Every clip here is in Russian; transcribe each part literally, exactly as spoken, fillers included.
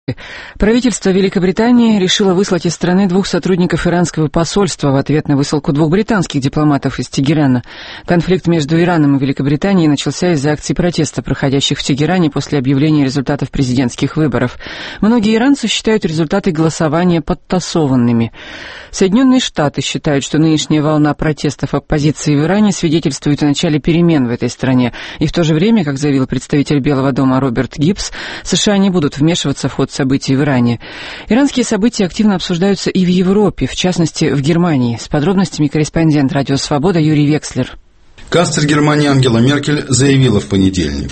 Правительство Великобритании решило выслать из страны двух сотрудников иранского посольства в ответ на высылку двух британских дипломатов из Тегерана. Конфликт между Ираном и Великобританией начался из-за акций протеста, проходящих в Тегеране после объявления результатов президентских выборов. Многие иранцы считают результаты голосования подтасованными. Соединенные Штаты считают, что нынешняя волна протестов оппозиции в Иране свидетельствует о начале перемен в этой стране. И в то же время, как заявил представитель Белого дома Роберт Гиббс, США не будут вмешиваться в ход событий в Иране. Иранские события активно обсуждаются и в Европе, в частности, в Германии. С подробностями корреспондент «Радио Свобода» Юрий Векслер. Канцлер Германии Ангела Меркель заявила в понедельник: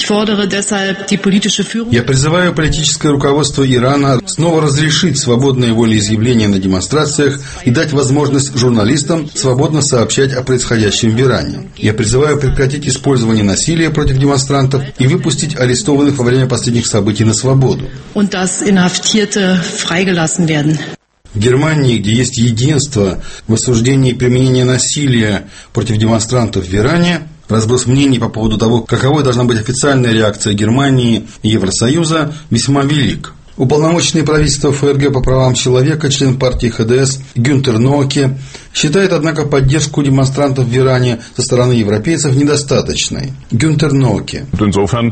«Я призываю политическое руководство Ирана снова разрешить свободное волеизъявление на демонстрациях и дать возможность журналистам свободно сообщать о происходящем в Иране. Я призываю прекратить использование насилия против демонстрантов и выпустить арестованных во время последних событий на свободу». В Германии, где есть единство в осуждении применения насилия против демонстрантов в Иране, разброс мнений по поводу того, каковой должна быть официальная реакция Германии и Евросоюза, весьма велик. Уполномоченный правительства ФРГ по правам человека, член партии ХДС Гюнтер Ноаке, считает, однако, поддержку демонстрантов в Иране со стороны европейцев недостаточной. Гюнтер Ноаке: «Я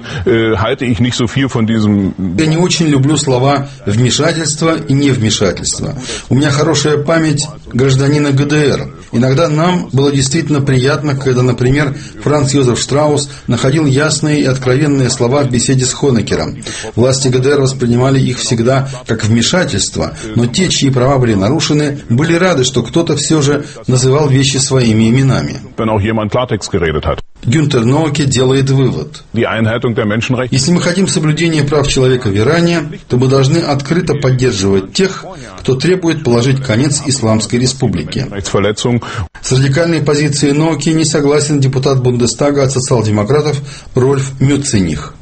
не очень люблю слова «вмешательство» и «невмешательство». У меня хорошая память гражданина ГДР. Иногда нам было действительно приятно, когда, например, Франц Йозеф Штраус находил ясные и откровенные слова в беседе с Хонекером. Власти ГДР воспринимали их всегда как вмешательство, но те, чьи права были нарушены, были рады, что кто-то все же называл вещи своими именами». Гюнтер Ноаке делает вывод: если мы хотим соблюдения прав человека в Иране, то мы должны открыто поддерживать тех, кто требует положить конец Исламской республике. С радикальной позицией Ноаке не согласен депутат Бундестага от социал-демократов Рольф Мюцених.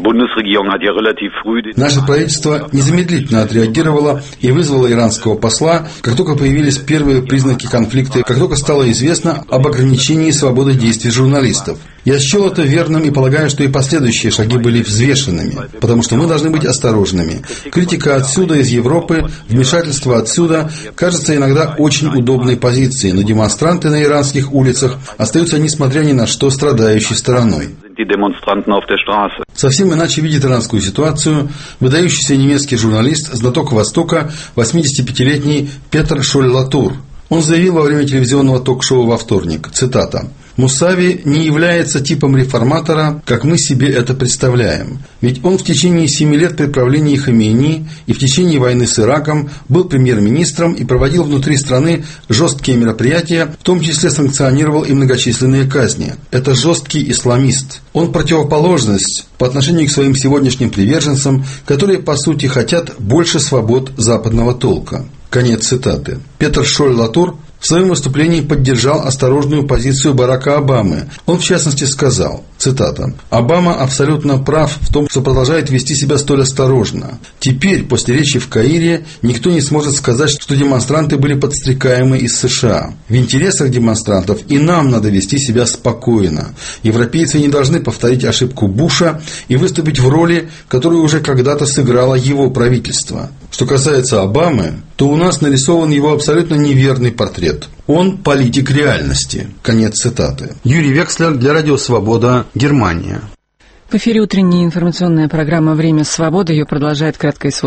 Наше правительство незамедлительно отреагировало и вызвало иранского посла, как только появились первые признаки конфликта, как только стало известно об ограничении свободы действий журналистов. Я счел это верным и полагаю, что и последующие шаги были взвешенными, потому что мы должны быть осторожными. Критика отсюда, из Европы, вмешательство отсюда кажется иногда очень удобной позицией, но демонстранты на иранских улицах остаются, несмотря ни на что, страдающей стороной. Совсем иначе видит иранскую ситуацию выдающийся немецкий журналист, знаток Востока, восьмидесятипятилетний Петр Шоль-Латур. Он заявил во время телевизионного ток-шоу во вторник, цитата: «Мусави не является типом реформатора, как мы себе это представляем. Ведь он в течение семи лет при правлении Хамейни и в течение войны с Ираком был премьер-министром и проводил внутри страны жесткие мероприятия, в том числе санкционировал и многочисленные казни. Это жесткий исламист. Он противоположность по отношению к своим сегодняшним приверженцам, которые, по сути, хотят больше свобод западного толка». Конец цитаты. Петр Шоль-Латур в своем выступлении поддержал осторожную позицию Барака Обамы. Он, в частности, сказал, цитата: «Обама абсолютно прав в том, что продолжает вести себя столь осторожно. Теперь, после речи в Каире, никто не сможет сказать, что демонстранты были подстрекаемы из США. В интересах демонстрантов и нам надо вести себя спокойно. Европейцы не должны повторить ошибку Буша и выступить в роли, которую уже когда-то сыграло его правительство. Что касается Обамы, то у нас нарисован его абсолютно неверный портрет. Он политик реальности». Конец цитаты. Юрий Векслер для Радио Свобода, Германия. В эфире утренняя информационная программа «Время свободы». Ее продолжает краткое